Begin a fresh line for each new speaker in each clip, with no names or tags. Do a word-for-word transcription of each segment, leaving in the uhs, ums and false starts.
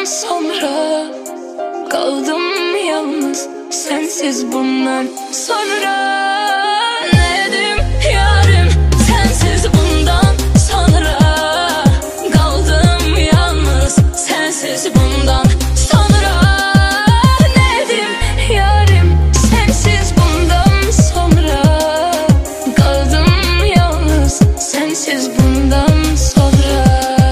sonra kaldım yalnız sensiz bundan sonra. Ne dedim yarim sensiz bundan sonra kaldım yalnız sensiz bundan sonra. Ne dedim yarim sensiz bundan sonra kaldım yalnız sensiz bundan sonra.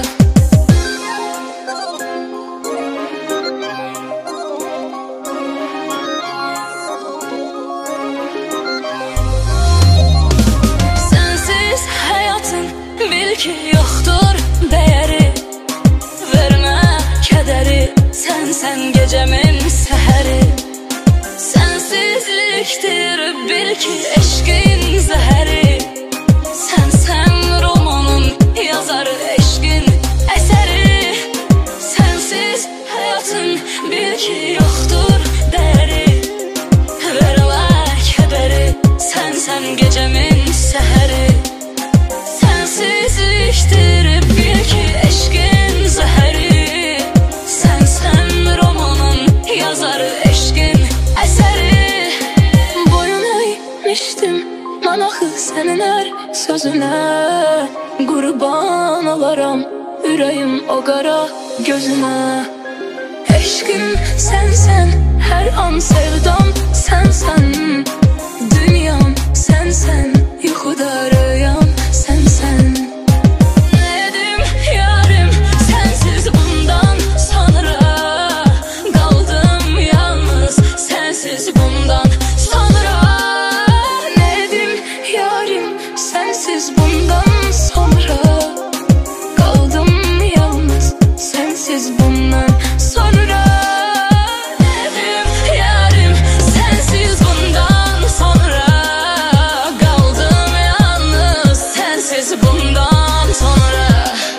Bil ki yoktur değeri, verme kederi, sen sen gecemin seheri. Sensizliktir bil ki eşkin zeheri, sen sen romanın yazarı, eşkin eseri. Sensiz hayatın bil ki yoktur değeri, verme kederi, sen sen gecemin seheri. Sensizliktir bil ki eşkin zeheri, sen sen romanın yazarı, eşkin eseri. Boyun eğmiştim manahı senin her sözüne, kurban olaram yüreğim o kara gözüne. Eşkim sen sen, her an sevdam sen sen, dünyam sen sen, yuhuda rüyam sen sen. Ne dedim yarim sensiz bundan sonra kaldım yalnız sensiz bundan sonra. Ne dedim yarim sensiz bundan sonra kaldım yalnız sensiz bundan sonra. Ne dedim yarim sensiz bundan sonra kaldım yalnız sensiz bundan sonra.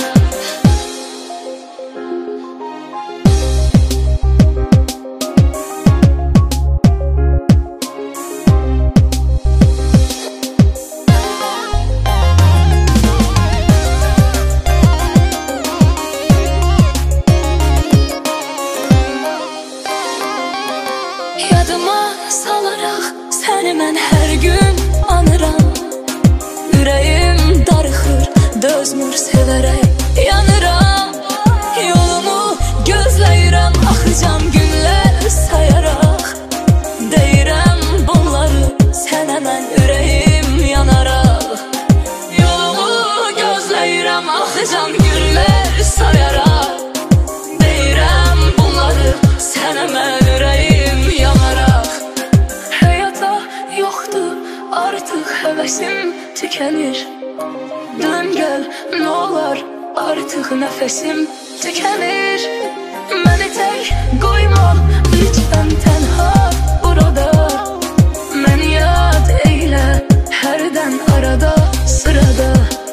Yadıma salarak seni mən her gün anıram. Yüreğim darıxır, dözmür severek yanıram. Yolumu gözləyirəm, axıcam günlər sayarak. Deyirəm bunları sənə mən ürəyim yanaraq. Yolumu gözləyirəm, axıcam günlər sayarak. Deyirəm bunları sənə mən ürəyim yanaraq. Həyata yoxdur artıq həvəsim tükənir. Dön gəl nə olar artıq nəfəsim tükənir. Məni tək qoyma lütfən tənha burada. Məni yad eylə hərdən arada sırada.